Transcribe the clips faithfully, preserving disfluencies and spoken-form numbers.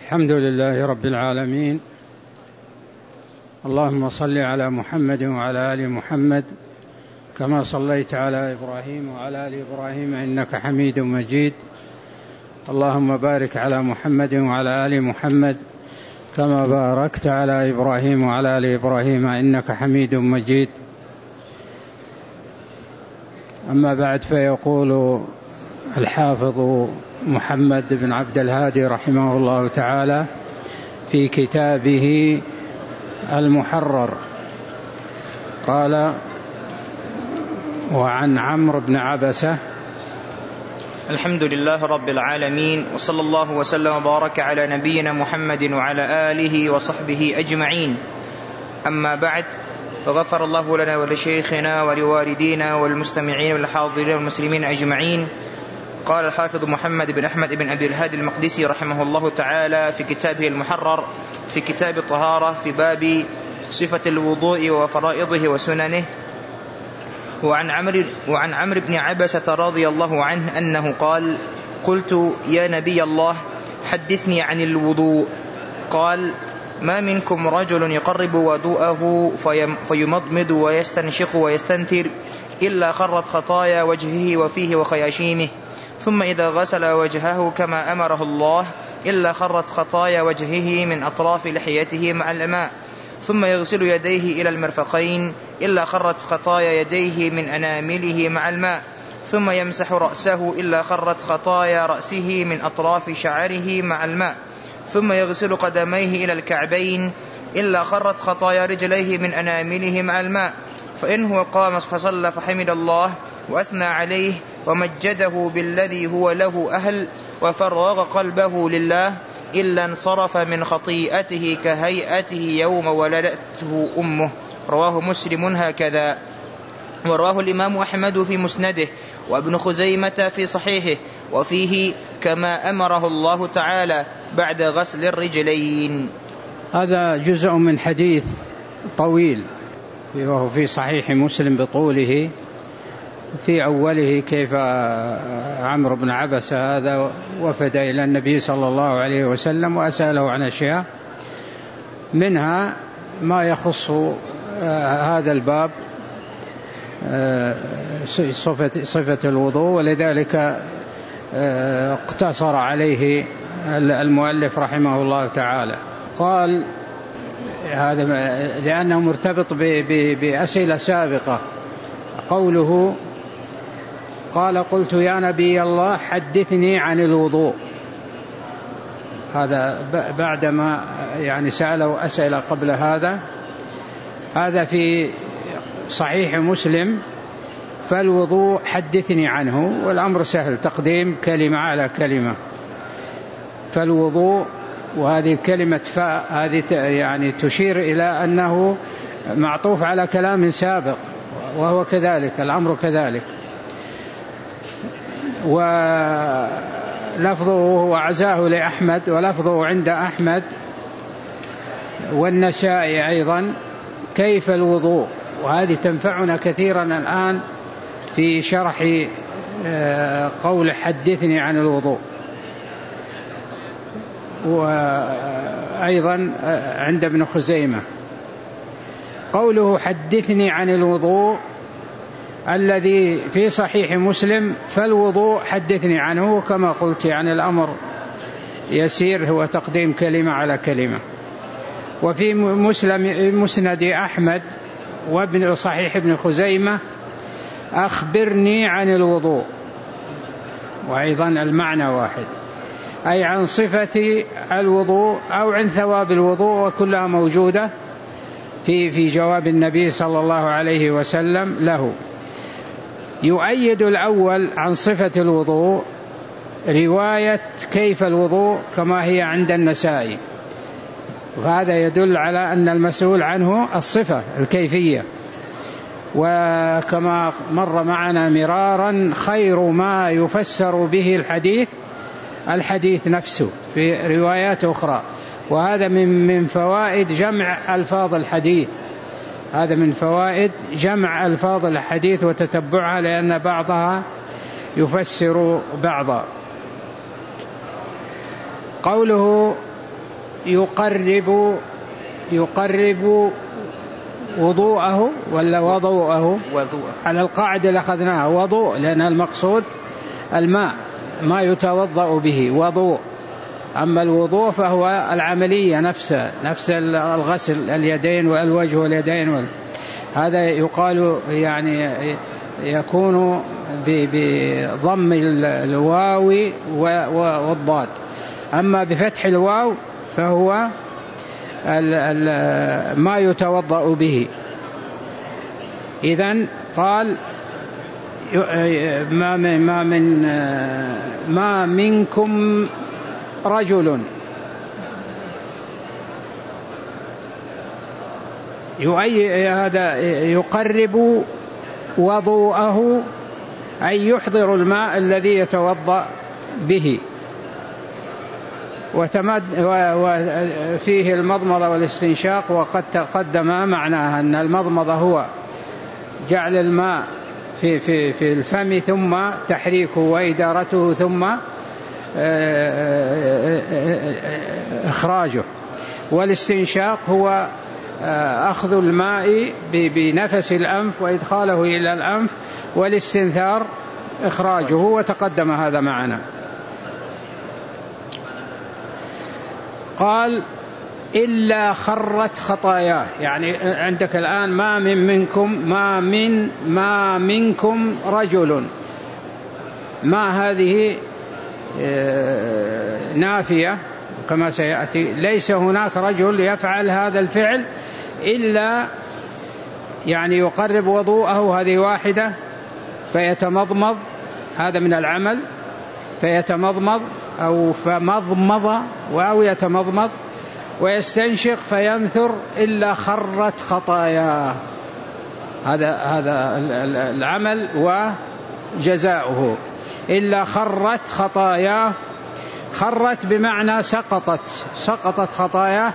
الحمد لله رب العالمين. اللهم صل على محمد وعلى آل محمد كما صليت على إبراهيم وعلى آل إبراهيم إنك حميد مجيد. اللهم بارك على محمد وعلى آل محمد كما باركت على إبراهيم وعلى آل إبراهيم إنك حميد مجيد. أما بعد، فيقول الحافظ محمد بن عبد الهادي رحمه الله تعالى في كتابه المحرر، قال: وعن عمرو بن عبسة. الحمد لله رب العالمين، وصلى الله وسلم وبارك على نبينا محمد وعلى آله وصحبه أجمعين. أما بعد، فغفر الله لنا ولشيخنا ولوالدينا والمستمعين والحاضرين والمسلمين أجمعين. قال الحافظ محمد بن أحمد بن عبد الهادي المقدسي رحمه الله تعالى في كتابه المحرر في كتاب الطهارة في باب صفة الوضوء وفرائضه وسننه: وعن عمرو وعن عمرو بن عبسة رضي الله عنه أنه قال: قلت: يا نبي الله، حدثني عن الوضوء. قال: ما منكم رجل يقرب وضوءه فيمضمض ويستنشق ويستنثر إلا خرت خطايا وجهه وفيه وخياشيمه، ثم إذا غسل وجهه كما أمره الله إلا خرت خطايا وجهه من أطراف لحيته مع الماء، ثم يغسل يديه إلى المرفقين إلا خرت خطايا يديه من أنامله مع الماء، ثم يمسح رأسه إلا خرت خطايا رأسه من أطراف شعره مع الماء، ثم يغسل قدميه إلى الكعبين إلا خرت خطايا رجليه من أنامله مع الماء. فإن هو قام فصلى فحمد الله وأثنى عليه ومجده بالذي هو له أهل وفرغ قلبه لله إلا انصرف من خطيئته كهيئته يوم ولدته أمه. رواه مسلم هكذا. ورواه الإمام أحمد في مسنده وابن خزيمة في صحيحه، وفيه كما أمره الله تعالى بعد غسل الرجلين. هذا جزء من حديث طويل وهو في صحيح مسلم بطوله. في أوله كيف عمرو بن عبسة هذا وفد إلى النبي صلى الله عليه وسلم وأسأله عن أشياء، منها ما يخص هذا الباب، صفة, صفة الوضوء، ولذلك اقتصر عليه المؤلف رحمه الله تعالى. قال هذا لأنه مرتبط بأسئلة سابقة. قوله: قال: قلت يا نبي الله، حدثني عن الوضوء. هذا بعدما يعني سأله أسئلة قبل هذا. هذا في صحيح مسلم. فالوضوء حدثني عنه، والأمر سهل، تقديم كلمة على كلمة. فالوضوء، وهذه كلمة فاء هذه يعني تشير إلى أنه معطوف على كلام سابق، وهو كذلك، الأمر كذلك. ولفظه وعزاه لأحمد، ولفظه عند أحمد والنسائي أيضا: كيف الوضوء. وهذه تنفعنا كثيرا الآن في شرح قول حدثني عن الوضوء. وأيضا عند ابن خزيمة قوله حدثني عن الوضوء الذي في صحيح مسلم. فالوضوء حدثني عنه، كما قلت يعني الأمر يسير، هو تقديم كلمة على كلمة. وفي مسلم مسند أحمد وابن صحيح ابن خزيمة: أخبرني عن الوضوء. وأيضا المعنى واحد، أي عن صفة الوضوء أو عن ثواب الوضوء، وكلها موجودة في في جواب النبي صلى الله عليه وسلم له. يؤيد الأول عن صفة الوضوء رواية كيف الوضوء كما هي عند النسائي، وهذا يدل على أن المسؤول عنه الصفة الكيفية. وكما مر معنا مرارا، خير ما يفسر به الحديث الحديث نفسه في روايات أخرى. وهذا من من فوائد جمع ألفاظ الحديث، هذا من فوائد جمع ألفاظ الحديث وتتبعها، لأن بعضها يفسر بعضا. قوله يقرب يقرب وضوءه ولا وضوءه؟ وضوء. على القاعدة اللي أخذناها وضوء، لأن المقصود الماء ما يتوضأ به وضوء. أما الوضوء فهو العملية نفسها، نفس الغسل اليدين والوجه واليدين. هذا يقال يعني يكون بضم الواو والضاد. أما بفتح الواو فهو ما يتوضأ به. إذن قال ما من ما من ما منكم رجل هذا يقرب وضوءه أي يحضر الماء الذي يتوضأ به. وفيه المضمضة والاستنشاق، وقد تقدم معناها أن المضمضة هو جعل الماء في في في الفم ثم تحريكه وإدارته ثم إخراجه، والاستنشاق هو أخذ الماء بنفس الأنف وإدخاله إلى الأنف، والاستنثار إخراجه، وتقدم هذا معنا. قال إلا خرت خطاياه، يعني عندك الآن ما من منكم ما من ما منكم رجل، ما هذه نافية كما سيأتي، ليس هناك رجل يفعل هذا الفعل إلا يعني يقرب وضوءه، هذه واحدة، فيتمضمض، هذا من العمل، فيتمضمض أو فمضمض أو يتمضمض، ويستنشق فينثر إلا خرت خطاياه. هذا هذا العمل وجزاؤه. إلا خرت خطاياه، خرت بمعنى سقطت، سقطت خطاياه،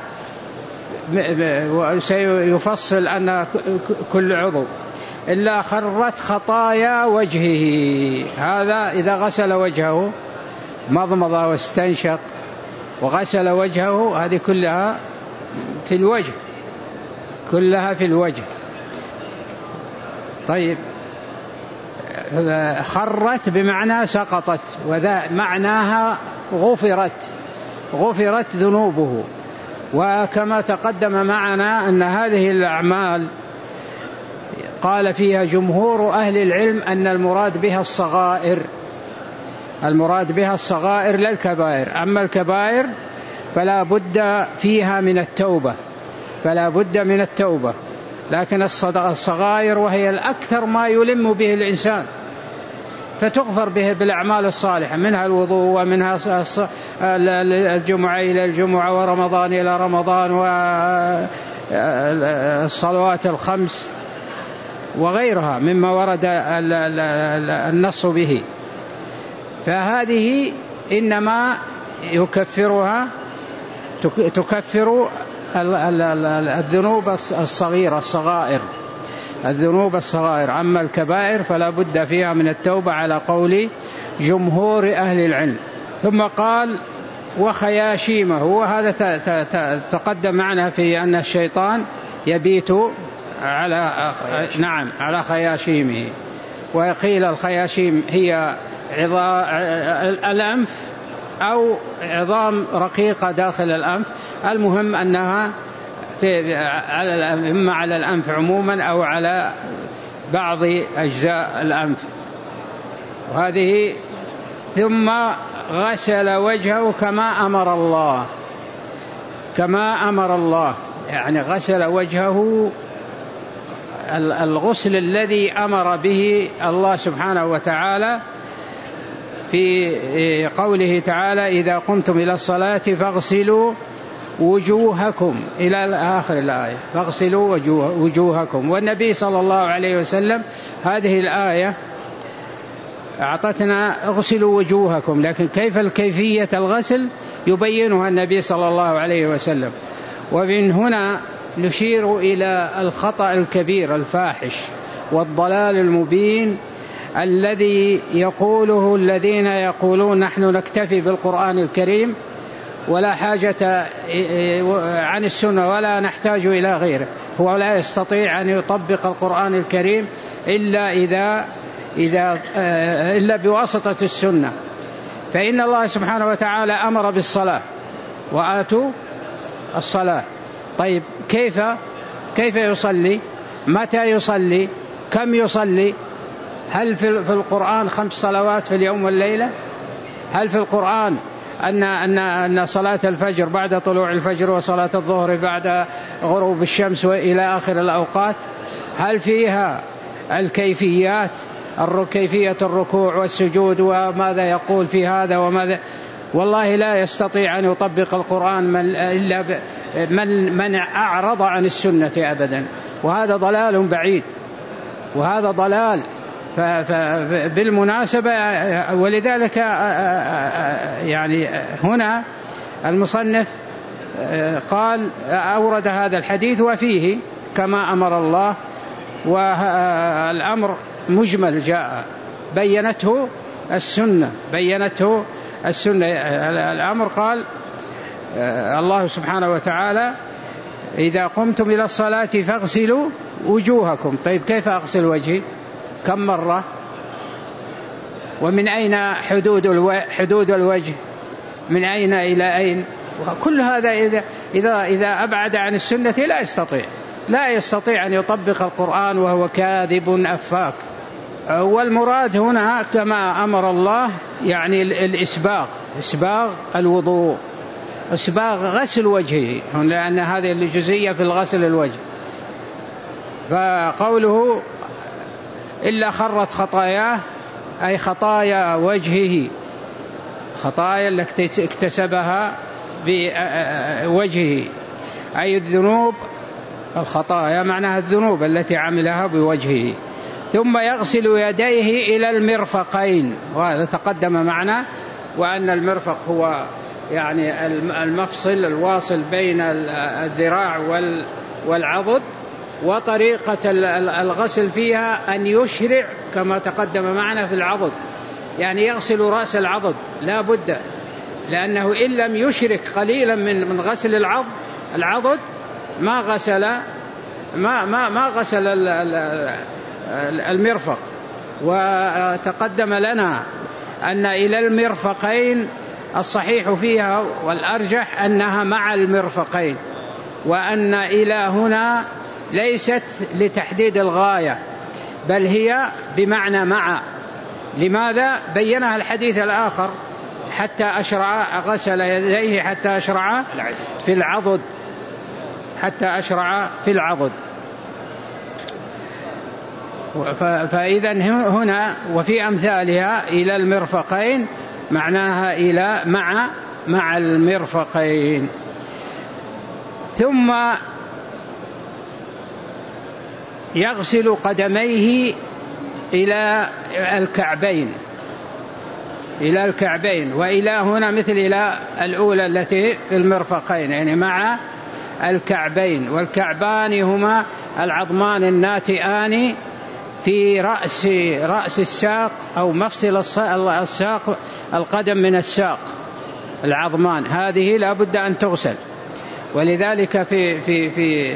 وسيفصل أن كل عضو. إلا خرت خطايا وجهه، هذا إذا غسل وجهه مضمض واستنشق وغسل وجهه، هذه كلها في الوجه، كلها في الوجه. طيب، خرت بمعنى سقطت، وذا معناها غفرت، غفرت ذنوبه. وكما تقدم معنا أن هذه الأعمال قال فيها جمهور أهل العلم أن المراد بها الصغائر، المراد بها الصغائر لا الكبائر. أما الكبائر فلا بد فيها من التوبة، فلا بد من التوبة. لكن الصغائر وهي الأكثر ما يلم به الإنسان فتغفر به بالأعمال الصالحة، منها الوضوء، ومنها الجمعة إلى الجمعة، ورمضان إلى رمضان، والصلوات الخمس وغيرها مما ورد النص به. فهذه إنما يكفرها تكفر الذنوب الصغيرة الصغائر، الذنوب الصغائر. أما الكبائر فلا بد فيها من التوبة على قول جمهور أهل العلم. ثم قال وخياشيمه، وهذا تقدم معنا في أن الشيطان يبيت على نعم على خياشيمه. وقيل الخياشيم هي عظام الأنف أو عظام رقيقة داخل الأنف، المهم أنها في إما على الأنف عموما أو على بعض أجزاء الأنف. وهذه ثم غسل وجهه كما أمر الله، كما أمر الله، يعني غسل وجهه الغسل الذي أمر به الله سبحانه وتعالى في قوله تعالى إذا قمتم إلى الصلاة فاغسلوا وجوهكم إلى آخر الآية، فاغسلوا وجوهكم. والنبي صلى الله عليه وسلم هذه الآية أعطتنا اغسلوا وجوهكم، لكن كيف الكيفية الغسل يبينها النبي صلى الله عليه وسلم. ومن هنا نشير إلى الخطأ الكبير الفاحش والضلال المبين الذي يقوله الذين يقولون نحن نكتفي بالقرآن الكريم ولا حاجة عن السنة ولا نحتاج إلى غيره. هو لا يستطيع أن يطبق القرآن الكريم إلا إذا إذا إلا بواسطة السنة. فإن الله سبحانه وتعالى أمر بالصلاة وآتوا الصلاة. طيب كيف كيف يصلي؟ متى يصلي؟ كم يصلي؟ هل في القرآن خمس صلوات في اليوم والليلة؟ هل في القرآن أن أن أن صلاة الفجر بعد طلوع الفجر وصلاة الظهر بعد غروب الشمس وإلى آخر الأوقات؟ هل فيها الكيفيات، كيفية الركوع والسجود وماذا يقول في هذا وماذا؟ والله لا يستطيع أن يطبق القرآن من إلا من من أعرض عن السنة أبدا، وهذا ضلال بعيد، وهذا ضلال. فبالمناسبة ولذلك يعني هنا المصنف قال أورد هذا الحديث وفيه كما أمر الله، والأمر مجمل جاء بينته السنة بينته السنة الأمر قال الله سبحانه وتعالى إذا قمتم إلى الصلاة فاغسلوا وجوهكم. طيب كيف أغسل وجهي؟ كم مرة؟ ومن أين حدود حدود الوجه؟ من أين إلى أين؟ وكل هذا إذا إذا إذا أبعد عن السنة لا يستطيع لا يستطيع أن يطبق القرآن وهو كاذب أفاك. والمراد هنا كما أمر الله يعني الإسباغ، إسباغ الوضوء، إسباغ غسل وجهه، لأن هذه الجزئية في الغسل الوجه. فقوله إلا خرت خطاياه أي خطايا وجهه، خطايا التي اكتسبها بوجهه، أي الذنوب، الخطايا معناها الذنوب التي عملها بوجهه. ثم يغسل يديه إلى المرفقين، وهذا تقدم معنا، وأن المرفق هو يعني المفصل الواصل بين الذراع والعضد، وطريقة الغسل فيها أن يشرع كما تقدم معنا في العضد، يعني يغسل رأس العضد لا بد، لأنه إن لم يشرك قليلا من من غسل العضد العضد ما غسل ما ما ما غسل المرفق. وتقدم لنا أن إلى المرفقين الصحيح فيها والأرجح أنها مع المرفقين، وأن إلى هنا ليست لتحديد الغاية بل هي بمعنى مع. لماذا؟ بينها الحديث الآخر حتى أشرع، غسل يديه حتى أشرع في العضد، حتى أشرع في العضد. فإذا هنا وفي أمثالها إلى المرفقين معناها إلى مع مع المرفقين. ثم يغسل قدميه إلى الكعبين، إلى الكعبين، وإلى هنا مثل إلى الأولى التي في المرفقين، يعني مع الكعبين. والكعبان هما العظمان الناتئان في رأس رأس الساق أو مفصل الساق، القدم من الساق، العظمان هذه لا بد أن تغسل. ولذلك في في في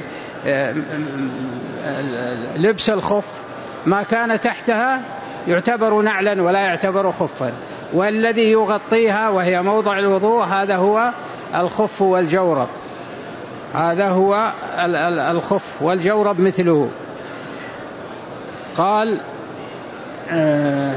لبس الخف ما كان تحتها يعتبر نعلا ولا يعتبر خفا، والذي يغطيها وهي موضع الوضوء هذا هو الخف والجورب، هذا هو الخف والجورب مثله. قال آه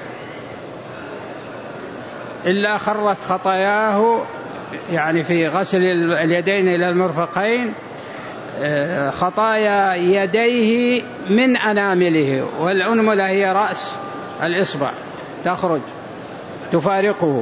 إلا خرت خطاياه، يعني في غسل اليدين إلى المرفقين آه خطايا يديه من أنامله، والأنملة هي رأس الإصبع تخرج تفارقه،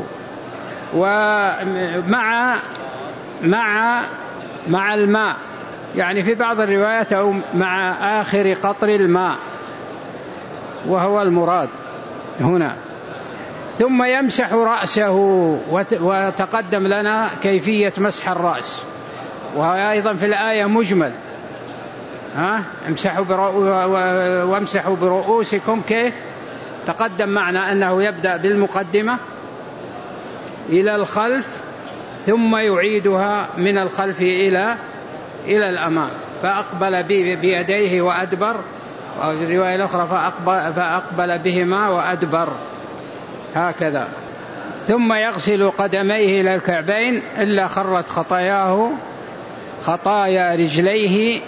ومع مع مع الماء، يعني في بعض الروايات أو مع آخر قطر الماء، وهو المراد هنا. ثم يمسح رأسه، وتقدم لنا كيفية مسح الرأس، وهو أيضا في الآية مجمل، ها امسحوا وامسحوا برؤوسكم. كيف؟ تقدم معنا أنه يبدأ بالمقدمة إلى الخلف ثم يعيدها من الخلف إلى إلى الأمام، فأقبل بيديه وأدبر، والرواية الأخرى فأقبل, فأقبل بهما وأدبر، هكذا. ثم يغسل قدميه إلى الكعبين إلا خرت خطاياه خطايا رجليه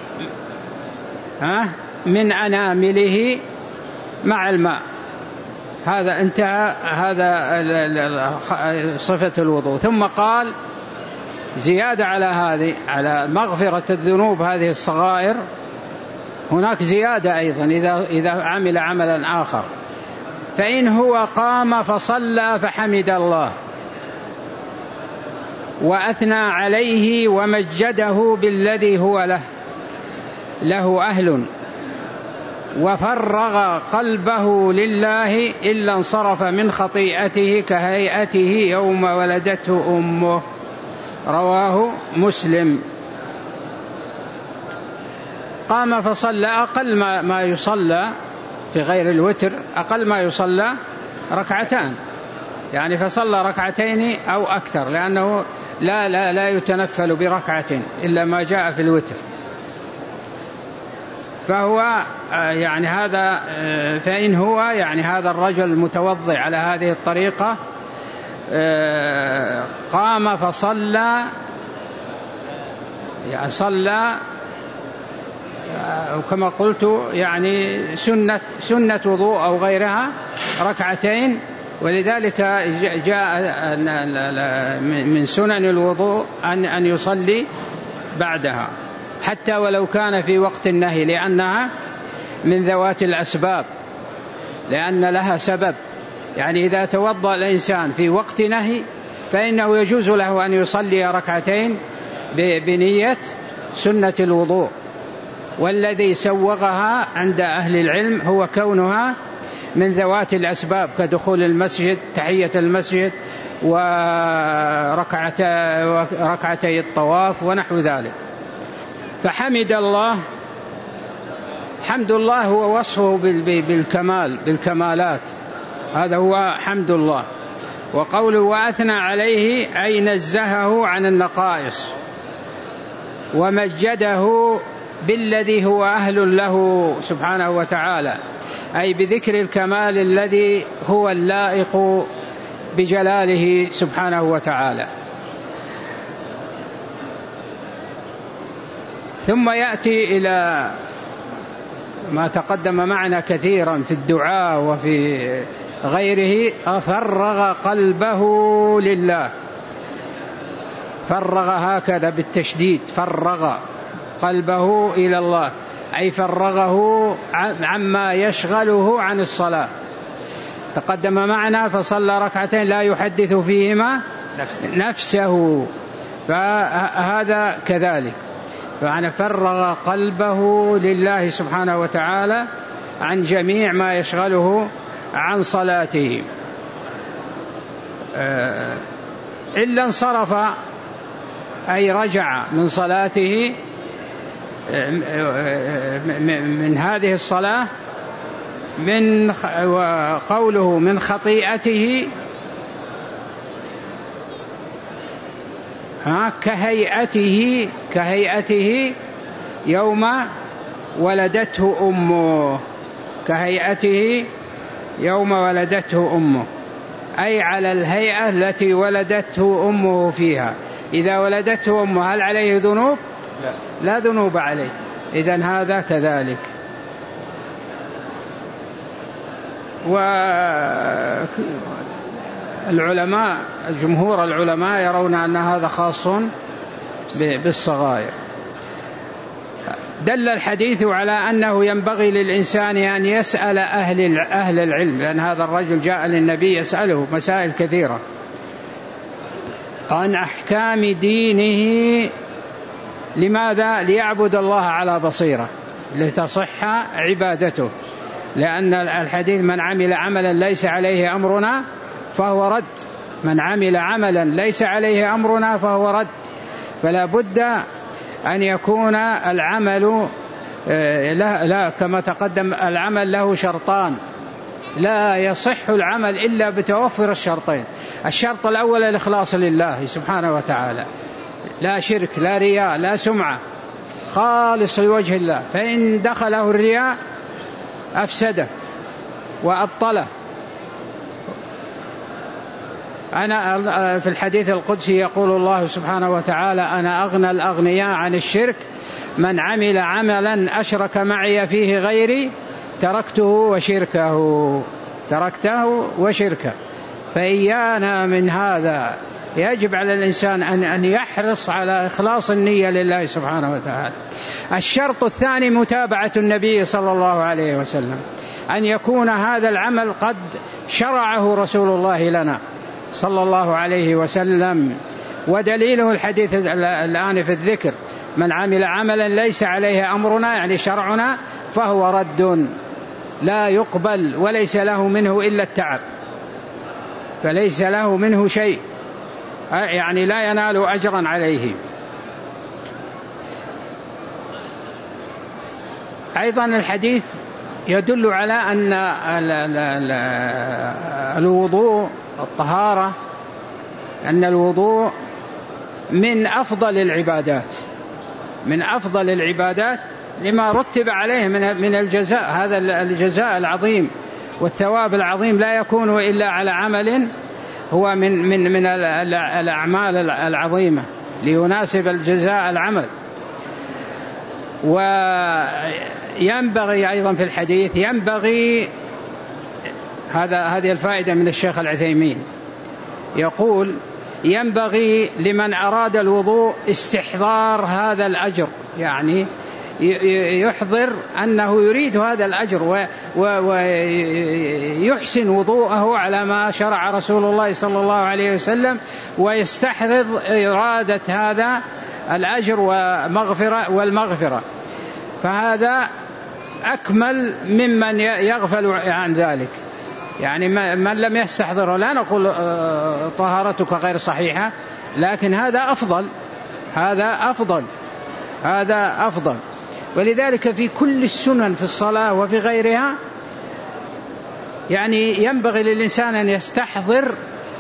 من أنامله مع الماء. هذا انتهى، هذا صفة الوضوء. ثم قال زيادة على هذه، على مغفرة الذنوب هذه الصغائر، هناك زيادة أيضا إذا, إذا عمل عملا آخر. فإن هو قام فصلى فحمد الله وأثنى عليه ومجده بالذي هو له له أهل وفرغ قلبه لله إلا انصرف من خطيئته كهيئته يوم ولدته أمه. رواه مسلم. قام فصلى، أقل ما, ما يصلى في غير الوتر، أقل ما يصلى ركعتان، يعني فصلى ركعتين أو أكثر، لأنه لا, لا, لا يتنفل بركعة إلا ما جاء في الوتر. فهو يعني هذا، فإن هو يعني هذا الرجل المتوضئ على هذه الطريقة قام فصلى، يعني صلى وكما قلت يعني سنة, سنة وضوء أو غيرها ركعتين، ولذلك جاء من سنن الوضوء أن, أن يصلي بعدها حتى ولو كان في وقت النهي، لأنها من ذوات الأسباب، لأن لها سبب. يعني إذا توضأ الإنسان في وقت نهي فإنه يجوز له أن يصلي ركعتين بنية سنة الوضوء. والذي سوغها عند أهل العلم هو كونها من ذوات الأسباب، كدخول المسجد، تحية المسجد، وركعتي الطواف ونحو ذلك. فحمد الله، حمد الله هو وصفه بالكمال، بالكمالات، هذا هو حمد الله. وقوله وأثنى عليه أي نزهه عن النقائص، ومجده بالذي هو أهل له سبحانه وتعالى، أي بذكر الكمال الذي هو اللائق بجلاله سبحانه وتعالى. ثم يأتي إلى ما تقدم معنا كثيرا في الدعاء وفي غيره، فرغ قلبه لله. فرغ هكذا بالتشديد، فرغ قلبه إلى الله، أي فرغه عما يشغله عن الصلاة. تقدم معنا فصلى ركعتين لا يحدث فيهما نفسه, نفسه. فهذا كذلك، فأنا فرغ قلبه لله سبحانه وتعالى عن جميع ما يشغله عن صلاته. إلا انصرف أي رجع من صلاته، من هذه الصلاة، من قوله من خطيئته ها كهيئته كهيئته يوم ولدته أمه، كهيئته يوم ولدته أمه، أي على الهيئة التي ولدته أمه فيها. إذا ولدته أمه هل عليه ذنوب؟ لا, لا ذنوب عليه. إذن هذا كذلك. والعلماء جمهور العلماء يرون أن هذا خاص بالصغائر. دل الحديث على أنه ينبغي للإنسان أن يسأل أهل أهل العلم، لأن هذا الرجل جاء للنبي يسأله مسائل كثيرة عن أحكام دينه. لماذا؟ ليعبد الله على بصيرة، لتصح عبادته، لأن الحديث من عمل عملا ليس عليه أمرنا فهو رد، من عمل عملا ليس عليه أمرنا فهو رد. فلا بد أن يكون العمل لا, لا كما تقدم، العمل له شرطان، لا يصح العمل إلا بتوفر الشرطين. الشرط الأول الإخلاص لله سبحانه وتعالى، لا شرك لا رياء لا سمعة، خالص لوجه الله. فإن دخله الرياء أفسده وأبطله. أنا في الحديث القدسي يقول الله سبحانه وتعالى: أنا أغنى الأغنياء عن الشرك، من عمل عملا أشرك معي فيه غيري تركته وشركه تركته وشركه. فإيانا من هذا. يجب على الإنسان أن يحرص على إخلاص النية لله سبحانه وتعالى. الشرط الثاني متابعة النبي صلى الله عليه وسلم، أن يكون هذا العمل قد شرعه رسول الله لنا صلى الله عليه وسلم. ودليله الحديث الآن في الذكر: من عمل عملا ليس عليه أمرنا، يعني شرعنا، فهو رد لا يقبل وليس له منه إلا التعب، فليس له منه شيء، يعني لا ينال أجرا عليه. أيضا الحديث يدل على أن الوضوء الطهارة، أن الوضوء من أفضل العبادات، من أفضل العبادات لما رتب عليه من الجزاء. هذا الجزاء العظيم والثواب العظيم لا يكون إلا على عمل هو من من من الأعمال العظيمة ليناسب الجزاء العمل. وينبغي أيضا في الحديث، ينبغي هذا هذه الفائدة من الشيخ العثيمين، يقول: ينبغي لمن أراد الوضوء استحضار هذا الأجر، يعني يحضر أنه يريد هذا الأجر ويحسن وضوءه على ما شرع رسول الله صلى الله عليه وسلم، ويستحضر إرادة هذا الأجر ومغفرة والمغفرة. فهذا أكمل ممن يغفل عن ذلك. يعني من لم يستحضره، لا نقول طهارتك غير صحيحة، لكن هذا أفضل، هذا أفضل، هذا أفضل. ولذلك في كل السنن في الصلاة وفي غيرها يعني ينبغي للإنسان أن يستحضر.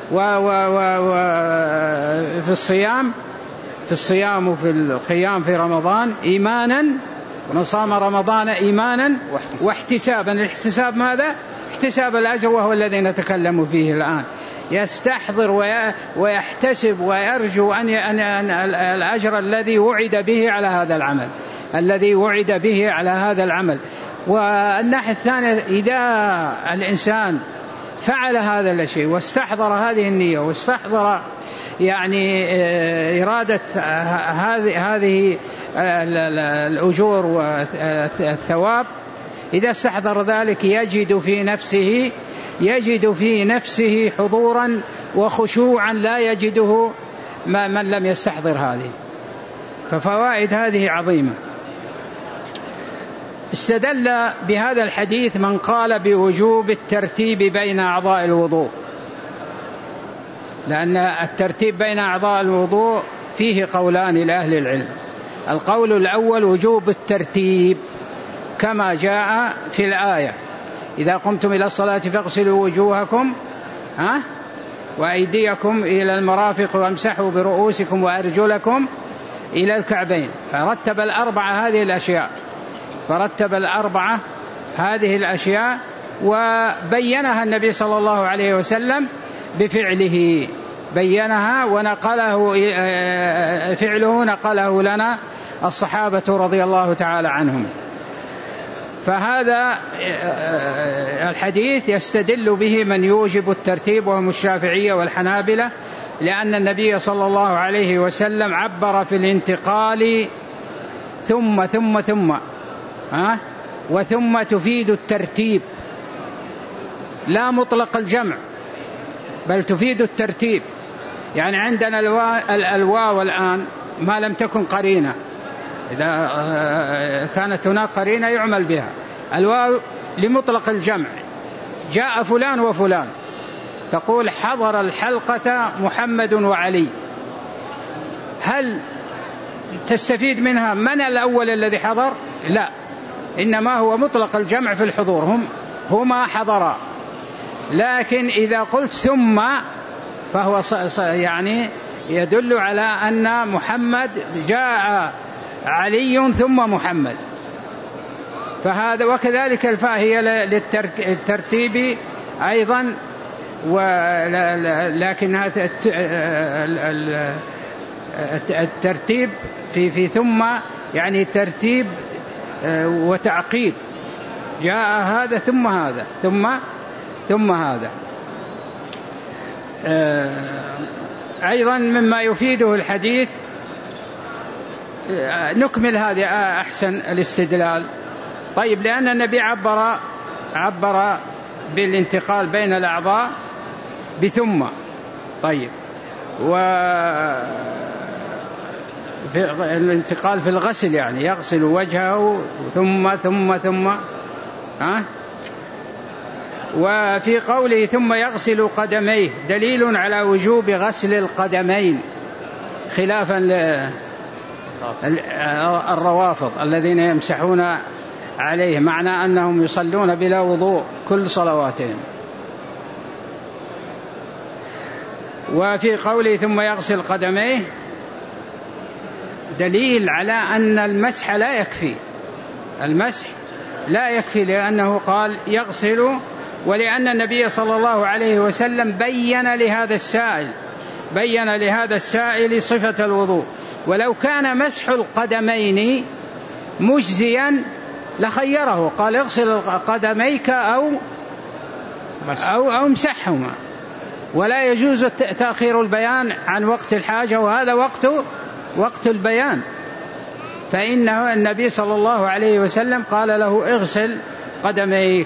وفي الصيام في الصيام وفي القيام في رمضان إيمانا، ومن صام رمضان إيمانا واحتسابا. الاحتساب ماذا؟ احتساب الأجر، وهو الذي نتكلم فيه الآن. يستحضر ويحتسب ويرجو أن الأجر الذي وعد به على هذا العمل، الذي وعد به على هذا العمل. والناحية الثانية، إذا الإنسان فعل هذا الشيء واستحضر هذه النية واستحضر يعني إرادة هذه هذه الأجور والثواب، إذا استحضر ذلك يجد في نفسه يجد في نفسه حضورا وخشوعا لا يجده من لم يستحضر هذه. ففوائد هذه عظيمة. استدل بهذا الحديث من قال بوجوب الترتيب بين أعضاء الوضوء، لأن الترتيب بين أعضاء الوضوء فيه قولان لأهل العلم. القول الأول وجوب الترتيب كما جاء في الآية: إذا قمتم إلى الصلاة فاغسلوا وجوهكم ها وأيديكم إلى المرافق وامسحوا برؤوسكم وأرجلكم إلى الكعبين. فرتب الأربعة هذه الأشياء فرتب الأربعة هذه الأشياء وبينها النبي صلى الله عليه وسلم بفعله، بينها ونقله فعله نقله لنا الصحابة رضي الله تعالى عنهم. فهذا الحديث يستدل به من يوجب الترتيب وهم الشافعية والحنابلة، لأن النبي صلى الله عليه وسلم عبر في الانتقال ثم ثم ثم ها وثم تفيد الترتيب لا مطلق الجمع، بل تفيد الترتيب. يعني عندنا الواو الآن ما لم تكن قرينة، إذا كانت هناك قرينة يعمل بها. الواو لمطلق الجمع، جاء فلان وفلان، تقول حضر الحلقة محمد وعلي، هل تستفيد منها من الأول الذي حضر؟ لا، إنما هو مطلق الجمع في الحضور، هم هما حضرا لكن إذا قلت ثم فهو يعني يدل على أن محمد جاء علي ثم محمد، فهذا. وكذلك الفاء هي للترتيب أيضا، ولكنها الترتيب في في ثم يعني ترتيب وتعقيب، جاء هذا ثم هذا ثم ثم هذا. أيضا مما يفيده الحديث، نكمل هذه أحسن الاستدلال. طيب، لأن النبي عبر عبر بالانتقال بين الأعضاء بثم. طيب، والانتقال في الغسل يعني يغسل وجهه ثم ثم ثم ها. وفي قوله ثم يغسل قدميه دليل على وجوب غسل القدمين، خلافا للروافض الذين يمسحون عليه، معنى أنهم يصلون بلا وضوء كل صلواتهم. وفي قوله ثم يغسل قدميه دليل على أن المسح لا يكفي، المسح لا يكفي، لأنه قال يغسل، ولأن النبي صلى الله عليه وسلم بين لهذا السائل بين لهذا السائل صفة الوضوء. ولو كان مسح القدمين مجزيا لخيره، قال اغسل قدميك أو أو أو امسحهما، ولا يجوز تأخير البيان عن وقت الحاجة، وهذا وقت وقت البيان، فإنه النبي صلى الله عليه وسلم قال له اغسل قدميك.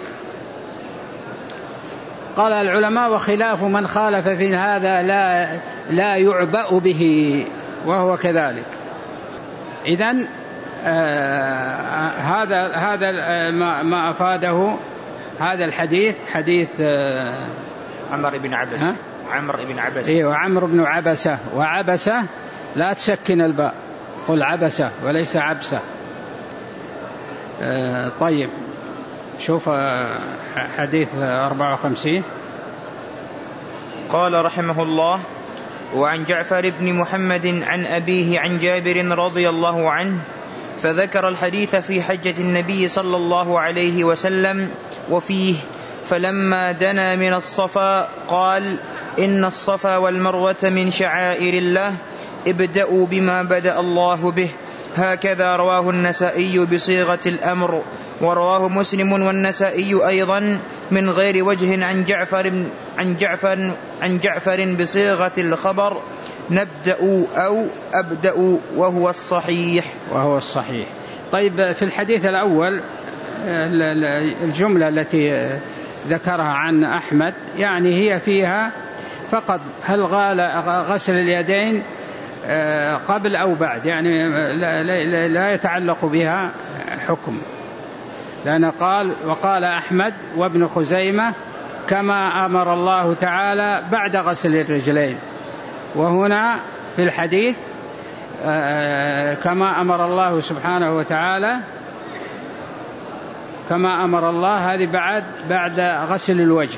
قال العلماء وخلاف من خالف في هذا لا لا يعبأ به، وهو كذلك. إذن آه هذا هذا ما, ما أفاده هذا الحديث، حديث آه عمرو بن عبسة عمرو بن عبسة إيه وعمرو بن عبسة، وعبسة لا تسكن الباء، قل عبسة وليس عبسة. آه طيب، شوف حديث أربعة وخمسين. قال رحمه الله: وعن جعفر بن محمد عن أبيه عن جابر رضي الله عنه، فذكر الحديث في حجة النبي صلى الله عليه وسلم وفيه: فلما دنا من الصفا قال: إن الصفا والمروة من شعائر الله، ابدأوا بما بدأ الله به. هكذا رواه النسائي بصيغة الأمر، ورواه مسلم والنسائي أيضا من غير وجه عن جعفر عن جعفر عن جعفر بصيغة الخبر: نبدأ أو أبدأ، وهو الصحيح وهو الصحيح. طيب، في الحديث الأول الجملة التي ذكرها عن أحمد يعني هي فيها فقط هل غسل اليدين قبل أو بعد، يعني لا يتعلق بها حكم، لأن قال وقال أحمد وابن خزيمة كما أمر الله تعالى بعد غسل الرجلين، وهنا في الحديث كما أمر الله سبحانه وتعالى، كما أمر الله، هذه بعد بعد غسل الوجه،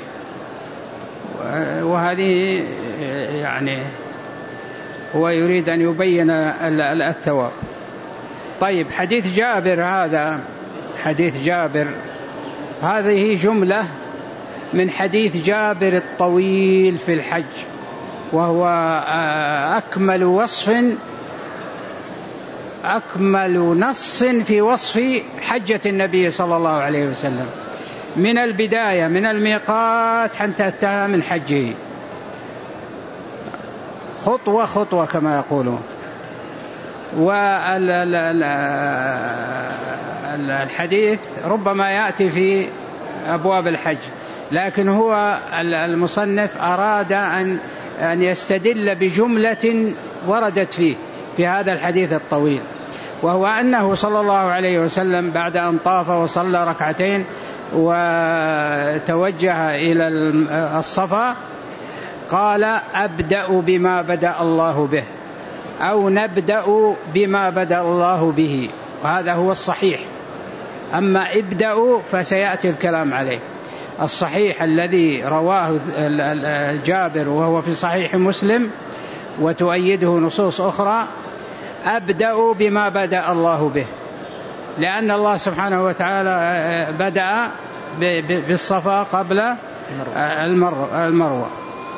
وهذه يعني هو يريد أن يبين الثواب. طيب، حديث جابر، هذا حديث جابر هذه جملة من حديث جابر الطويل في الحج، وهو أكمل وصف أكمل نص في وصف حجة النبي صلى الله عليه وسلم، من البداية من الميقات حتى انتهى من حجه، خطوة خطوة كما يقولون. والحديث ربما يأتي في أبواب الحج، لكن هو المصنف أراد أن أن يستدل بجملة وردت فيه في هذا الحديث الطويل، وهو أنه صلى الله عليه وسلم بعد أن طاف وصلى ركعتين وتوجه إلى الصفا قال: أبدأ بما بدأ الله به، أو نبدأ بما بدأ الله به، وهذا هو الصحيح. أما ابدأوا فسيأتي الكلام عليه. الصحيح الذي رواه جابر وهو في صحيح مسلم وتؤيده نصوص أخرى: أبدأ بما بدأ الله به، لأن الله سبحانه وتعالى بدأ بالصفا قبل المروة.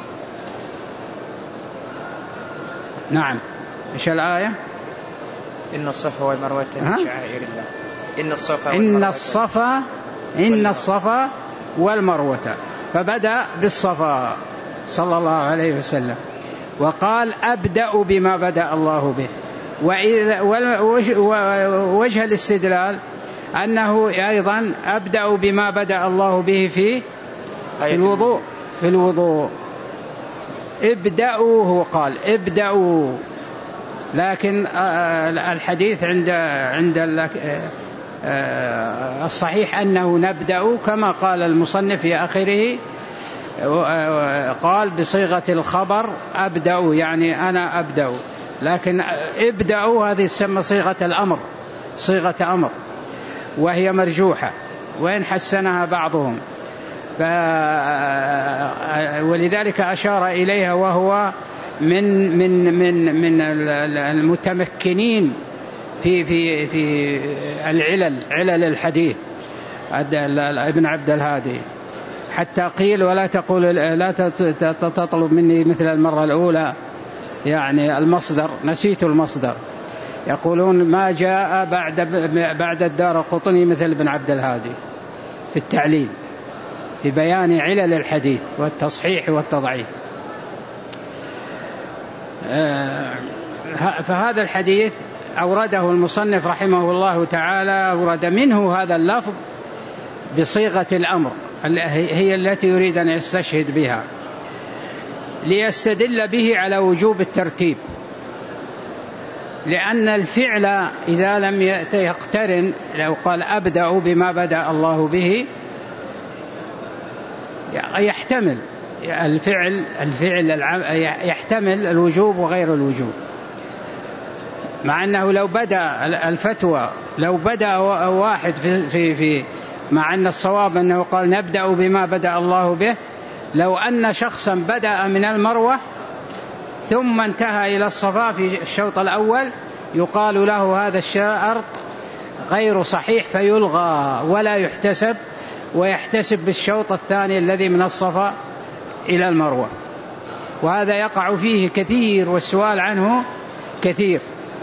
نعم. إيش الآية؟ إن الصفا والمروة من شعائر الله. إن الصفا إن الصفا إن الصفا والمروة، فبدأ بالصفا صلى الله عليه وسلم وقال: أبدأ بما بدأ الله به. وإذا وجه الاستدلال أنه أيضا أبدأ بما بدأ الله به في في الوضوء في الوضوء ابدأوا، هو قال ابدأوا، لكن الحديث عند عند الصحيح أنه نبدأ كما قال المصنف في آخره، قال بصيغة الخبر أبدأ، يعني أنا أبدأ، لكن ابدأوا هذه تسمى صيغة الأمر، صيغة أمر، وهي مرجوحة وإن حسنها بعضهم، ولذلك أشار إليها وهو من من من من المتمكنين في في في العلل علل الحديث ابن عبد الهادي، حتى قيل: ولا تقول لا تطلب مني مثل المرة الأولى، يعني المصدر نسيت المصدر، يقولون ما جاء بعد بعد الدارقطني مثل ابن عبد الهادي في التعليل في بيان علل الحديث والتصحيح والتضعيف. فهذا الحديث أورده المصنف رحمه الله تعالى، أورد منه هذا اللفظ بصيغة الأمر هي التي يريد أن يستشهد بها، ليستدل به على وجوب الترتيب، لأن الفعل إذا لم يقترن، لو قال أبدأ بما بدأ الله به، يحتمل الفعل الفعل يحتمل الوجوب وغير الوجوب، مع أنه لو بدأ الفتوى لو بدأ واحد في في في مع أن الصواب أنه قال نبدأ بما بدأ الله به، لو أن شخصا بدأ من المروة ثم انتهى إلى الصفا في الشوط الأول، يقال له هذا الشرط غير صحيح فيلغى ولا يحتسب، ويحتسب بالشوط الثاني الذي من الصفا إلى المروة، وهذا يقع فيه كثير والسؤال عنه كثير.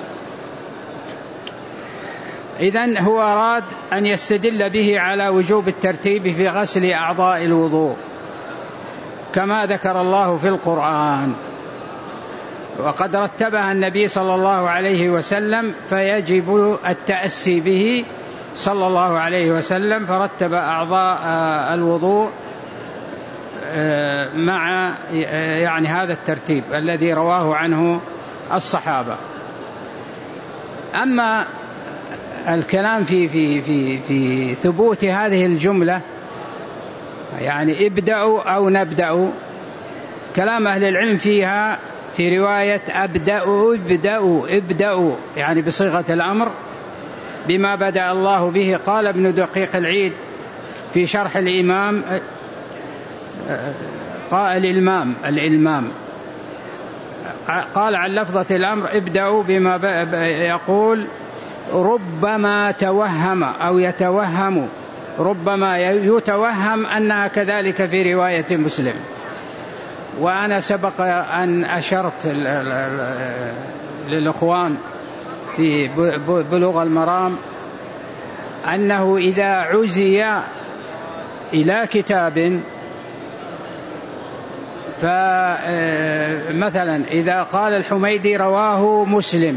إذن هو أراد أن يستدل به على وجوب الترتيب في غسل أعضاء الوضوء كما ذكر الله في القرآن، وقد رتبها النبي صلى الله عليه وسلم، فيجب التأسي به صلى الله عليه وسلم، فرتب أعضاء الوضوء مع يعني هذا الترتيب الذي رواه عنه الصحابة. أما الكلام في في في في ثبوت هذه الجملة، يعني ابدأوا أو نبدأ، كلام أهل العلم فيها في رواية أبدأوا ابدأوا ابدأوا يعني بصيغة الأمر بما بدأ الله به. قال ابن دقيق العيد في شرح الإمام، قال الإلمام الإلمام قال عن لفظة الأمر ابدأوا بما يقول ربما توهم أو يتوهم، ربما يتوهم أنها كذلك في رواية مسلم. وأنا سبق أن أشرت للأخوان في بلوغ المرام أنه إذا عزي إلى كتاب، فمثلا إذا قال الحميدي رواه مسلم،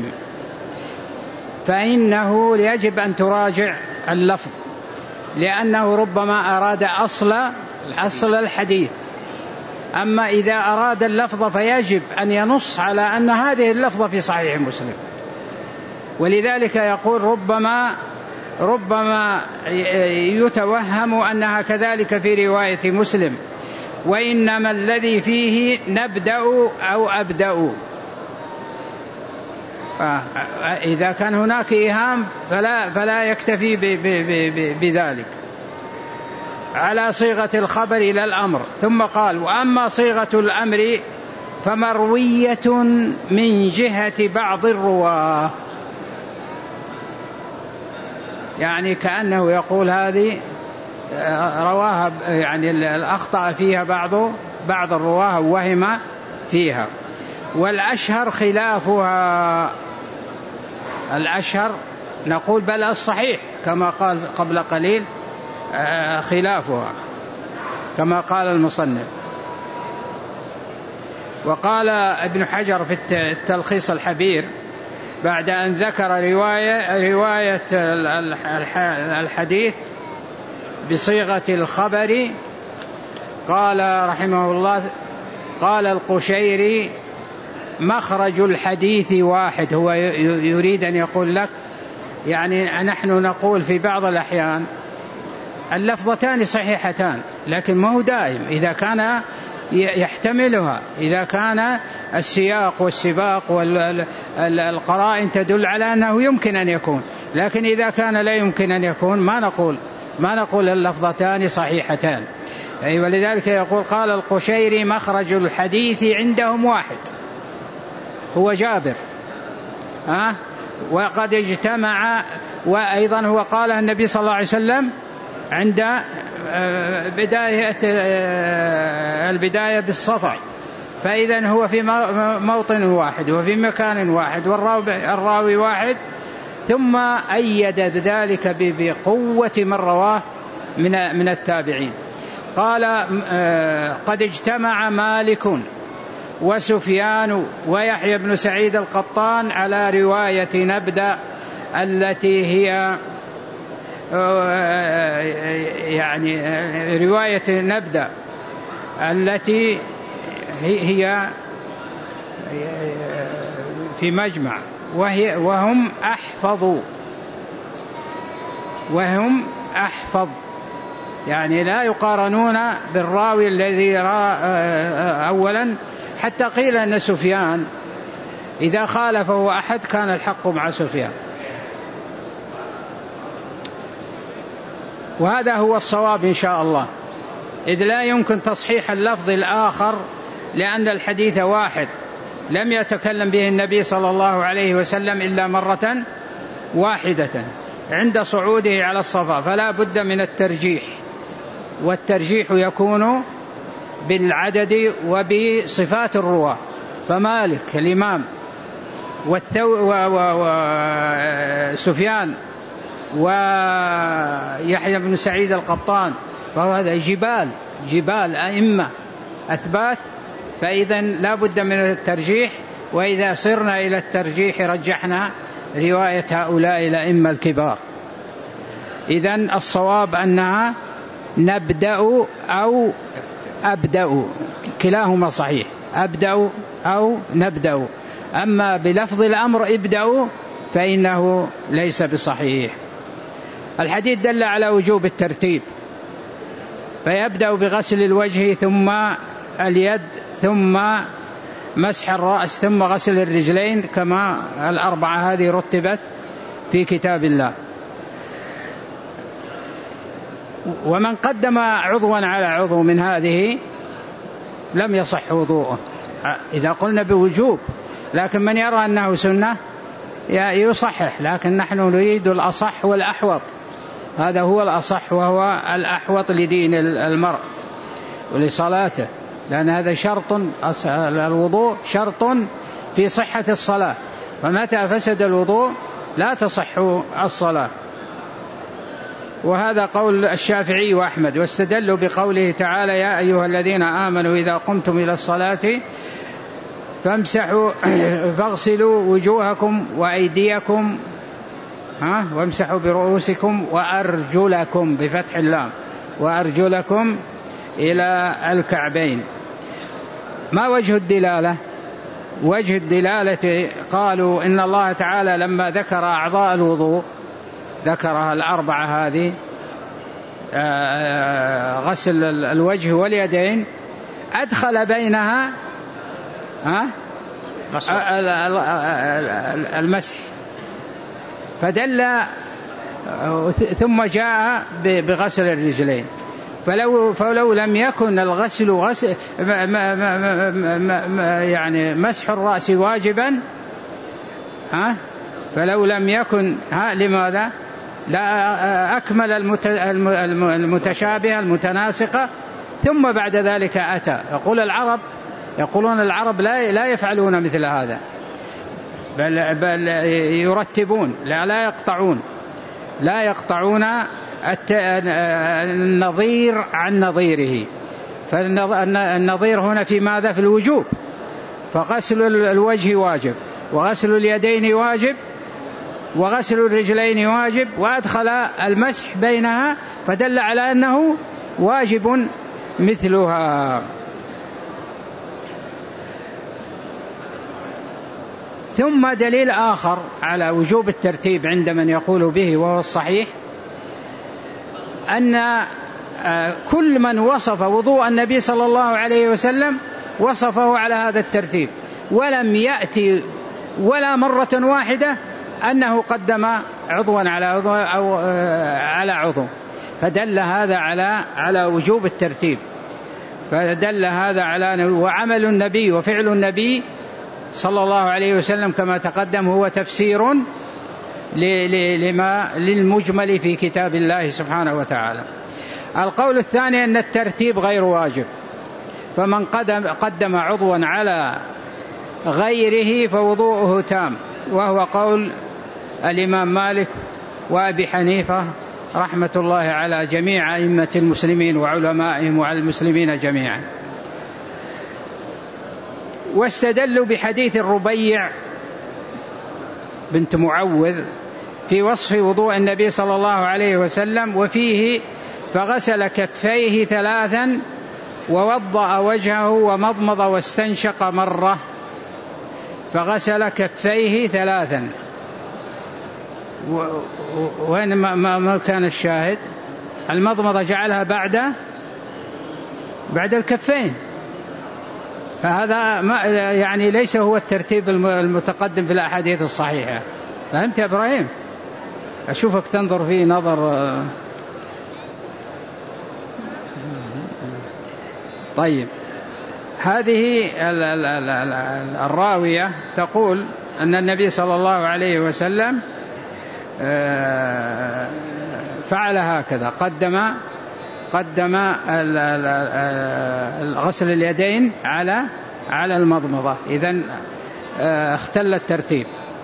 فإنه يجب أن تراجع اللفظ، لأنه ربما أراد أصل أصل الحديث. أما إذا أراد اللفظ فيجب أن ينص على أن هذه اللفظة في صحيح مسلم، ولذلك يقول ربما ربما يتوهم أنها كذلك في رواية مسلم، وإنما الذي فيه نبدأ أو أبدأ. إذا كان هناك إيهام فلا فلا يكتفي بذلك. على صيغة الخبر إلى الأمر، ثم قال: وأما صيغة الأمر فمروية من جهة بعض الرواة. يعني كأنه يقول هذه رواها يعني الأخطأ فيها بعض بعض الرواة وهم فيها، والأشهر خلافها. الأشهر نقول بل الصحيح كما قال قبل قليل خلافها كما قال المصنف. وقال ابن حجر في التلخيص الحبير بعد أن ذكر رواية, رواية الحديث بصيغة الخبر، قال رحمه الله: قال القشيري: مخرج الحديث واحد. هو يريد أن يقول لك يعني نحن نقول في بعض الأحيان اللفظتان صحيحتان، لكن ما هو دائم، إذا كان يحتملها، إذا كان السياق والسباق والقرائن تدل على أنه يمكن أن يكون، لكن إذا كان لا يمكن أن يكون ما نقول ما نقول اللفظتان صحيحتان. أي ولذلك يقول: قال القشيري: مخرج الحديث عندهم واحد، هو جابر. ها؟ وقد اجتمع. وأيضا هو قال النبي صلى الله عليه وسلم عند بداية البداية بالصفا، فإذا هو في موطن واحد وفي مكان واحد والراوي واحد. ثم أيد ذلك بقوة من رواه من التابعين. قال: قد اجتمع مالك وسفيان ويحيى بن سعيد القطان على رواية نبدأ التي هي يعني رواية نبدأ التي هي في مجمع، وهي وهم أحفظوا وهم أحفظ يعني لا يقارنون بالراوي الذي رأى أولا، حتى قيل أن سفيان إذا خالفه أحد كان الحق مع سفيان. وهذا هو الصواب إن شاء الله، إذ لا يمكن تصحيح اللفظ الآخر، لأن الحديث واحد لم يتكلم به النبي صلى الله عليه وسلم إلا مرة واحدة عند صعوده على الصفا، فلا بد من الترجيح، والترجيح يكون بالعدد وبصفات الرواة. فمالك الإمام وسفيان ويحيى بن سعيد القطان، فهو هذا جبال جبال أئمة أثبات، فإذا لا بد من الترجيح. وإذا صرنا إلى الترجيح رجحنا رواية هؤلاء الأئمة الكبار. إذن الصواب أنها نبدأ أو أبدأ، كلاهما صحيح، أبدأ أو نبدأ. أما بلفظ الأمر ابدأوا فإنه ليس بصحيح. الحديث دل على وجوب الترتيب، فيبدأ بغسل الوجه ثم اليد ثم مسح الرأس ثم غسل الرجلين، كما الأربعة هذه رتبت في كتاب الله. ومن قدم عضوا على عضو من هذه لم يصح وضوءه إذا قلنا بوجوب، لكن من يرى أنه سنة يصحح، لكن نحن نريد الأصح والأحوط. هذا هو الأصح وهو الأحوط لدين المرء ولصلاته، لأن هذا شرط، الوضوء شرط في صحة الصلاة، فمتى فسد الوضوء لا تصح الصلاة. وهذا قول الشافعي وأحمد، واستدلوا بقوله تعالى: يا أيها الذين آمنوا إذا قمتم إلى الصلاة فامسحوا فاغسلوا وجوهكم وأيديكم ها وامسحوا برؤوسكم وأرجلكم بفتح اللام، وأرجلكم إلى الكعبين. ما وجه الدلالة؟ وجه الدلالة قالوا إن الله تعالى لما ذكر أعضاء الوضوء ذكرها الأربعة هذه، غسل الوجه واليدين، أدخل بينها المسح، فدل ثم جاء بغسل الرجلين، فلو, فلو لم يكن الغسل غسل ما ما ما ما ما يعني مسح الرأس واجبا، ها فلو لم يكن ها لماذا لا أكمل المتشابه المتناسقة، ثم بعد ذلك أتى. يقول العرب يقولون العرب لا لا يفعلون مثل هذا، بل بل يرتبون، لا لا يقطعون لا يقطعون النظير عن نظيره. فالنظير هنا في ماذا؟ في الوجوب، فغسل الوجه واجب، وغسل اليدين واجب، وغسل الرجلين واجب، وأدخل المسح بينها فدل على أنه واجب مثلها. ثم دليل آخر على وجوب الترتيب عند من يقول به وهو الصحيح، أن كل من وصف وضوء النبي صلى الله عليه وسلم وصفه على هذا الترتيب، ولم يأتي ولا مرة واحدة أنه قدم عضوا على عضو أو على عضو، فدل هذا على على وجوب الترتيب، فدل هذا على وعمل النبي وفعل النبي صلى الله عليه وسلم كما تقدم هو تفسير لما للمجمل في كتاب الله سبحانه وتعالى. القول الثاني أن الترتيب غير واجب، فمن قدم, قدم عضوا على غيره فوضوءه تام، وهو قول الإمام مالك وأبي حنيفة رحمة الله على جميع أئمة المسلمين وعلمائهم وعلى المسلمين جميعا. واستدلوا بحديث الربيع بنت معوذ في وصف وضوء النبي صلى الله عليه وسلم، وفيه فغسل كفيه ثلاثا ووضأ وجهه ومضمض واستنشق مرة. فغسل كفيه ثلاثا، وين ما, ما كان الشاهد؟ المضمضة جعلها بعد بعد الكفين، فهذا ما يعني ليس هو الترتيب المتقدم في الأحاديث الصحيحة. فهمت يا إبراهيم؟ أشوفك تنظر فيه نظر. طيب، هذه الراوية تقول أن النبي صلى الله عليه وسلم فعل هكذا، قدم قدم غسل اليدين على على المضمضة، إذن اختل الترتيب.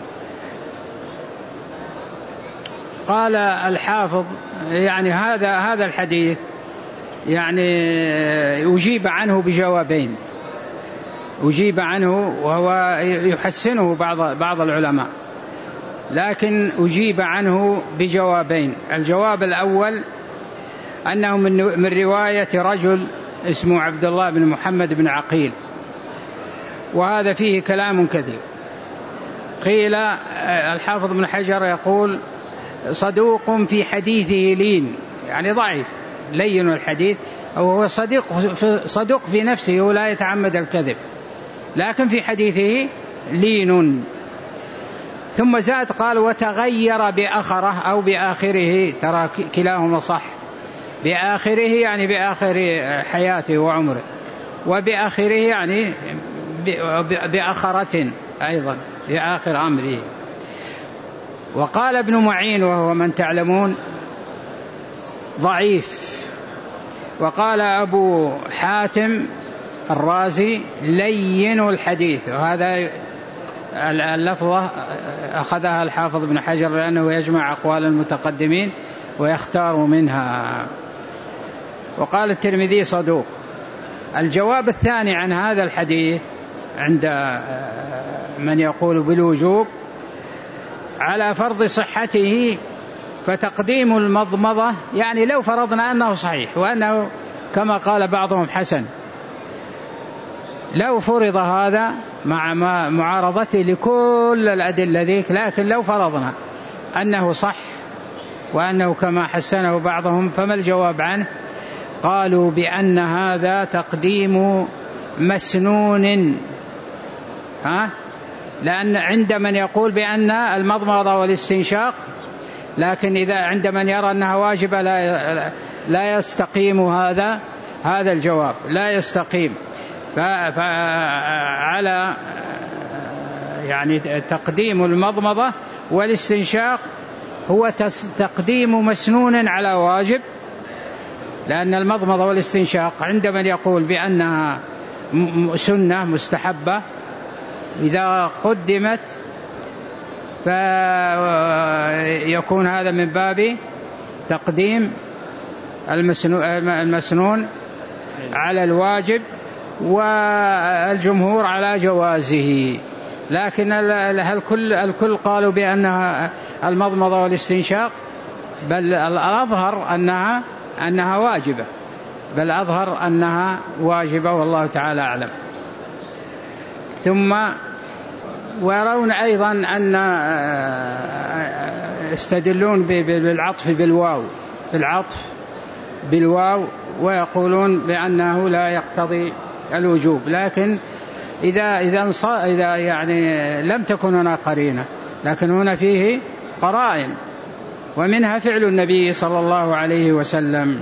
قال الحافظ يعني هذا هذا الحديث يعني أجيب عنه بجوابين، أجيب عنه وهو يحسنه بعض بعض العلماء، لكن أجيب عنه بجوابين. الجواب الأول أنه من من رواية رجل اسمه عبد الله بن محمد بن عقيل، وهذا فيه كلام كثير. قيل الحافظ بن حجر يقول صدوق في حديثه لين، يعني ضعيف لين الحديث، أو هو صديق صدوق في نفسه ولا يتعمد الكذب، لكن في حديثه لين. ثم زاد قال وتغير بآخره أو بآخره، ترى كلاهما صح، بآخره يعني بآخر حياته وعمره، وبآخره يعني بآخرة أيضا بآخر عمره. وقال ابن معين وهو من تعلمون ضعيف. وقال أبو حاتم الرازي لين الحديث، وهذا اللفظة أخذها الحافظ بن حجر لأنه يجمع أقوال المتقدمين ويختار منها. وقال الترمذي صدوق. الجواب الثاني عن هذا الحديث عند من يقول بالوجوب على فرض صحته، فتقديم المضمضة يعني لو فرضنا أنه صحيح وأنه كما قال بعضهم حسن، لو فرض هذا مع معارضته لكل الأدلة ذيك، لكن لو فرضنا أنه صح وأنه كما حسنه بعضهم، فما الجواب عنه؟ قالوا بأن هذا تقديم مسنون، ها؟ لأن عند من يقول بأن المضمضة والاستنشاق، لكن إذا عند من يرى أنها واجبة لا لا يستقيم هذا هذا الجواب، لا يستقيم. فعلى يعني تقديم المضمضة والاستنشاق هو تقديم مسنون على واجب، لأن المضمضة والاستنشاق عند من يقول بأنها سنة مستحبة إذا قدمت فيكون هذا من باب تقديم المسنون على الواجب، والجمهور على جوازه. لكن الكل الكل قالوا بأنها المضمضة والاستنشاق، بل الأظهر أنها أنها واجبة، بل أظهر أنها واجبة والله تعالى أعلم. ثم ويرون أيضا أن يستدلون بالعطف بالواو بالعطف بالواو ويقولون بأنه لا يقتضي الوجوب، لكن إذا إذا إذا يعني لم تكن هنا قرينة، لكن هنا فيه قرائن، ومنها فعل النبي صلى الله عليه وسلم،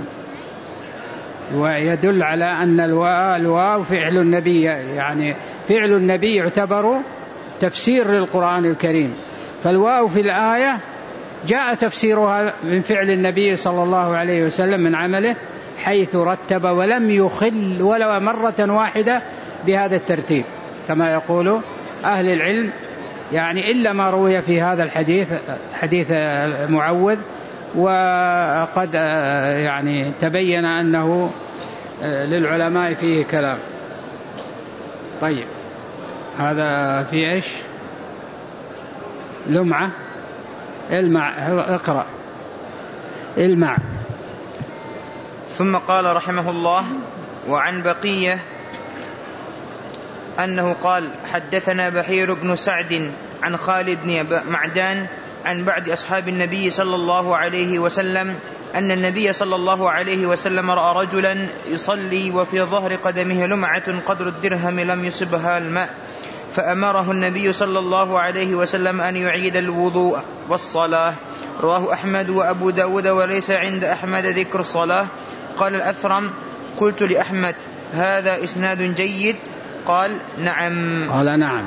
ويدل على أن الواو فعل النبي، يعني فعل النبي يعتبر تفسير للقرآن الكريم، فالواو في الآية جاء تفسيرها من فعل النبي صلى الله عليه وسلم من عمله، حيث رتب ولم يخل ولو مرة واحدة بهذا الترتيب كما يقول أهل العلم، يعني إلا ما روي في هذا الحديث حديث معوذ، وقد يعني تبين أنه للعلماء فيه كلام. طيب هذا في إيش؟ لمعة المع اقرأ المع. ثم قال رحمه الله: وعن بقية أنه قال: حدثنا بحير بن سعد عن خالد بن معدان عن بعض أصحاب النبي صلى الله عليه وسلم أن النبي صلى الله عليه وسلم رأى رجلا يصلي وفي ظهر قدمه لمعة قدر الدرهم لم يصبها الماء، فأمره النبي صلى الله عليه وسلم أن يعيد الوضوء والصلاة. رواه أحمد وأبو داود، وليس عند أحمد ذكر الصلاة. قال الأثرم: قلت لأحمد: هذا إسناد جيد؟ قال: نعم. قال نعم.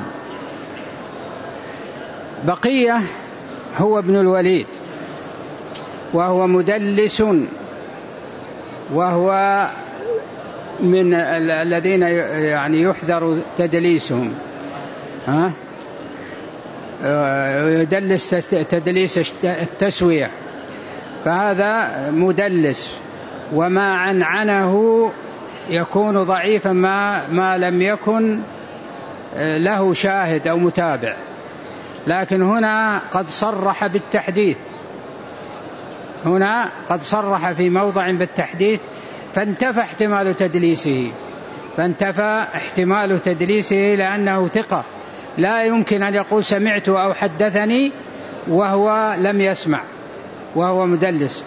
بقية هو ابن الوليد، وهو مدلس، وهو من الذين يعني يحذر تدليسهم، ها يدلس تدليس التسوية، فهذا مدلس، وما عنعنه يكون ضعيفا ما, ما لم يكن له شاهد أو متابع، لكن هنا قد صرح بالتحديث، هنا قد صرح في موضع بالتحديث، فانتفى احتمال تدليسه فانتفى احتمال تدليسه لأنه ثقة، لا يمكن أن يقول سمعت أو حدثني وهو لم يسمع وهو مدلس.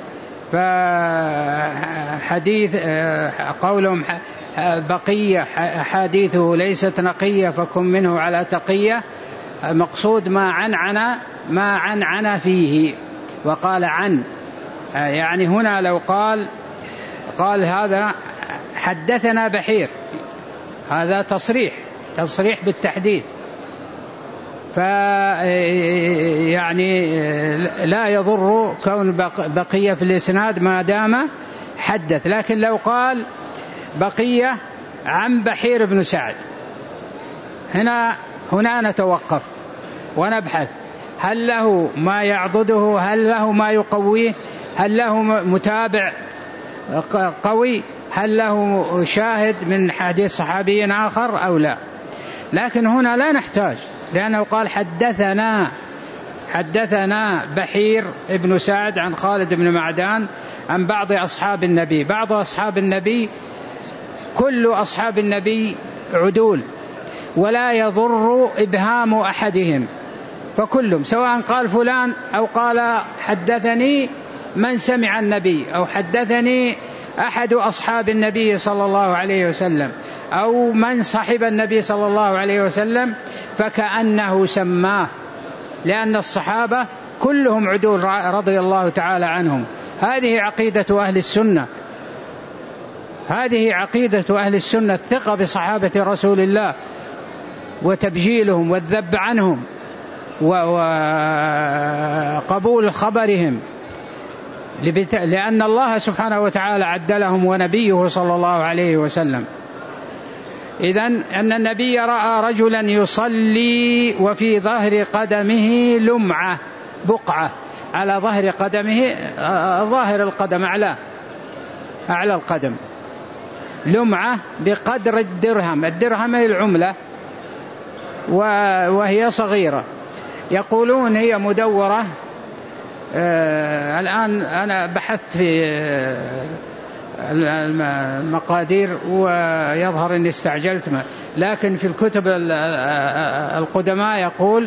فحديث قولهم بقية حديثه ليست نقية فكن منه على تقية، مقصود ما عنعن ما عنعن فيه، وقال عن، يعني هنا لو قال قال هذا حدثنا بحير، هذا تصريح تصريح بالتحديث، فيعني لا يضر كون بقية في الإسناد ما دام حدث. لكن لو قال بقية عن بحير بن سعد، هنا هنا نتوقف ونبحث هل له ما يعضده، هل له ما يقويه، هل له متابع قوي، هل له شاهد من حديث صحابي آخر أو لا. لكن هنا لا نحتاج، لأنه قال حدثنا حدثنا بحير ابن سعد عن خالد بن معدان عن بعض أصحاب النبي. بعض أصحاب النبي كل أصحاب النبي عدول، ولا يضر إبهام أحدهم، فكلهم سواء قال فلان أو قال حدثني من سمع النبي، أو حدثني أحد أصحاب النبي صلى الله عليه وسلم، أو من صحب النبي صلى الله عليه وسلم، فكأنه سماه، لأن الصحابة كلهم عدول رضي الله تعالى عنهم، هذه عقيدة أهل السنة، هذه عقيدة أهل السنة، الثقة بصحابة رسول الله وتبجيلهم والذب عنهم وقبول خبرهم، لأن الله سبحانه وتعالى عدلهم ونبيه صلى الله عليه وسلم. إذن أن النبي رأى رجلا يصلي وفي ظهر قدمه لمعة، بقعة على ظهر قدمه، ظاهر القدم أعلى أعلى القدم، لمعة بقدر الدرهم، الدرهم هي العملة وهي صغيرة، يقولون هي مدورة. آه الآن أنا بحثت في المقادير ويظهر أني استعجلت، لكن في الكتب القدماء يقول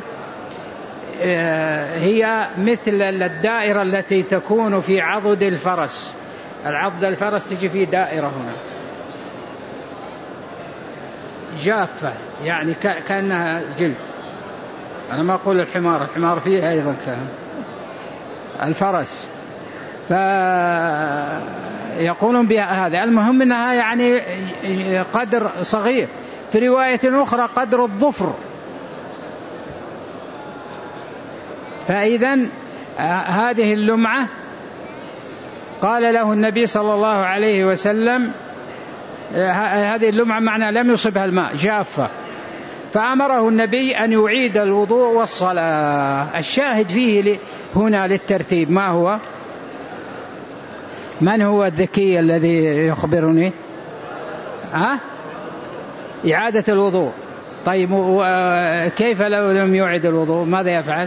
هي مثل الدائرة التي تكون في عضد الفرس، العضد الفرس تجي في دائرة هنا جافة، يعني كأنها جلد. أنا ما أقول الحمار، الحمار فيه أيضا سهم الفرس، فيقولون بهذا. المهم أنها يعني قدر صغير، في رواية أخرى قدر الظفر. فإذن هذه اللمعة قال له النبي صلى الله عليه وسلم هذه اللمعة معنى لم يصبها الماء، جافة، فأمره النبي أن يعيد الوضوء والصلاة. الشاهد فيه هنا للترتيب ما هو؟ من هو الذكي الذي يخبرني؟ ها؟ إعادة الوضوء. طيب كيف لو لم يعيد الوضوء ماذا يفعل؟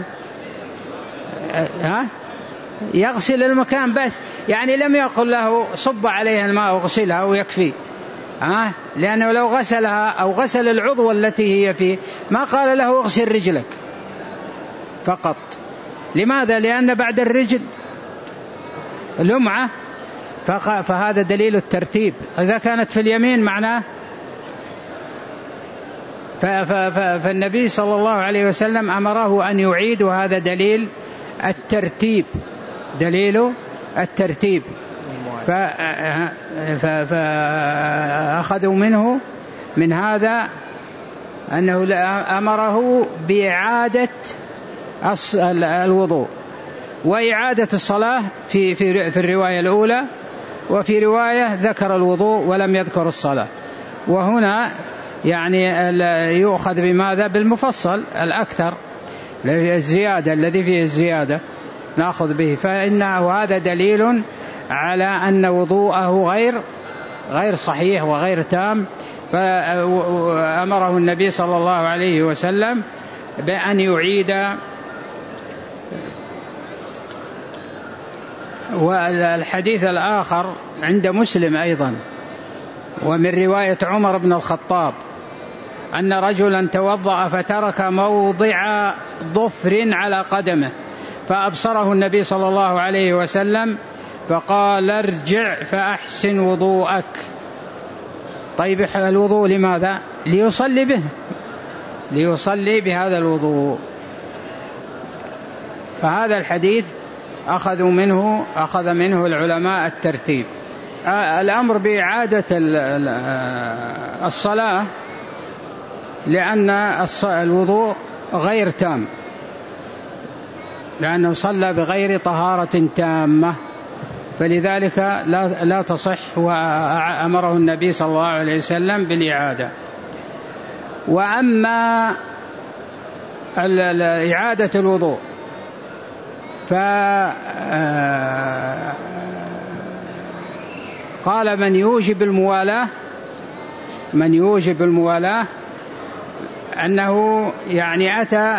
ها؟ يغسل المكان بس، يعني لم يقل له صب عليها الماء وغسلها ويكفي، ها؟ لأنه لو غسلها أو غسل العضو التي هي فيه ما قال له اغسل رجلك فقط. لماذا؟ لأن بعد الرجل لمعة، فهذا دليل الترتيب. إذا كانت في اليمين معناه، فالنبي صلى الله عليه وسلم أمره أن يعيد، وهذا دليل الترتيب، دليل الترتيب. فأخذوا منه من هذا أنه أمره بإعادة الوضوء وإعادة الصلاة في في في الرواية الأولى، وفي رواية ذكر الوضوء ولم يذكر الصلاة. وهنا يعني يؤخذ بماذا؟ بالمفصل الأكثر، الزيادة الذي فيه الزيادة نأخذ به، فإنه هذا دليل على أن وضوءه غير غير صحيح وغير تام. فأمره النبي صلى الله عليه وسلم بأن يعيد. والحديث الآخر عند مسلم أيضا ومن رواية عمر بن الخطاب أن رجلا توضأ فترك موضع ظفر على قدمه، فأبصره النبي صلى الله عليه وسلم فقال ارجع فأحسن وضوءك. طيب الوضوء لماذا؟ ليصلي به، ليصلي بهذا الوضوء. فهذا الحديث أخذوا منه أخذ منه العلماء الترتيب. الأمر بإعادة الصلاة لأن الوضوء غير تام، لأنه صلى بغير طهارة تامة، فلذلك لا لا تصح، وأمره النبي صلى الله عليه وسلم بالإعادة. وأما إعادة الوضوء فقال من يوجب الموالاة من يوجب الموالاة أنه يعني أتى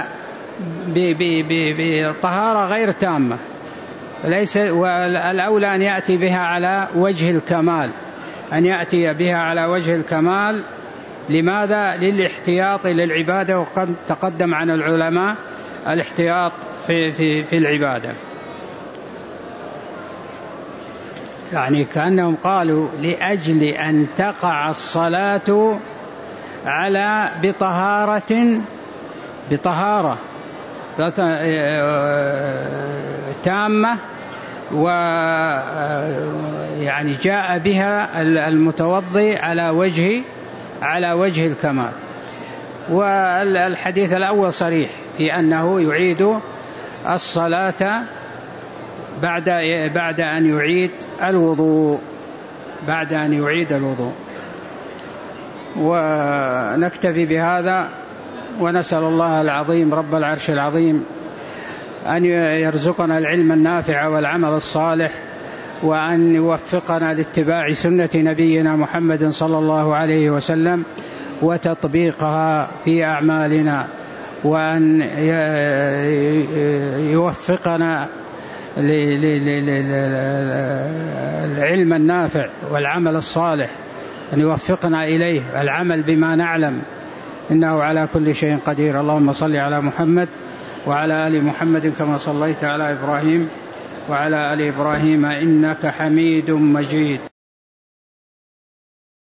بطهارة غير تامة، ليس، والأولى أن يأتي بها على وجه الكمال، أن يأتي بها على وجه الكمال. لماذا؟ للاحتياط للعبادة، وقد تقدم عن العلماء الاحتياط في, في, في العبادة، يعني كأنهم قالوا لأجل أن تقع الصلاة على بطهارة بطهارة تامة ويعني جاء بها المتوضي على وجه على وجه الكمال. والحديث الأول صريح في أنه يعيد الصلاة بعد بعد أن يعيد الوضوء بعد أن يعيد الوضوء. ونكتفي بهذا، ونسأل الله العظيم رب العرش العظيم أن يرزقنا العلم النافع والعمل الصالح، وأن يوفقنا لاتباع سنة نبينا محمد صلى الله عليه وسلم وتطبيقها في أعمالنا، وأن يوفقنا للعلم النافع والعمل الصالح، أن يوفقنا إليه العمل بما نعلم، إنه على كل شيء قدير. اللهم صل على محمد وعلى آل محمد كما صليت على إبراهيم وعلى آل إبراهيم إنك حميد مجيد.